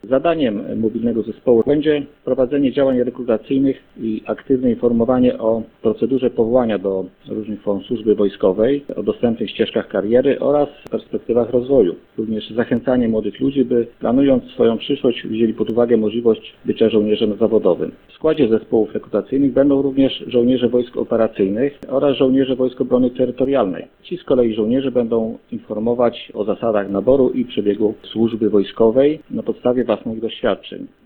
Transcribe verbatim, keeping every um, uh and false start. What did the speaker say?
Zadaniem mobilnego zespołu będzie prowadzenie działań rekrutacyjnych i aktywne informowanie o procedurze powołania do różnych form służby wojskowej, o dostępnych ścieżkach kariery oraz perspektywach rozwoju. Również zachęcanie młodych ludzi, by planując swoją przyszłość wzięli pod uwagę możliwość bycia żołnierzem zawodowym. W składzie zespołów rekrutacyjnych będą również żołnierze wojsk operacyjnych oraz żołnierze Wojsk Obrony Terytorialnej. Ci z kolei żołnierze będą informować o zasadach naboru i przebiegu służby wojskowej na podstawie własnych doświadczeń.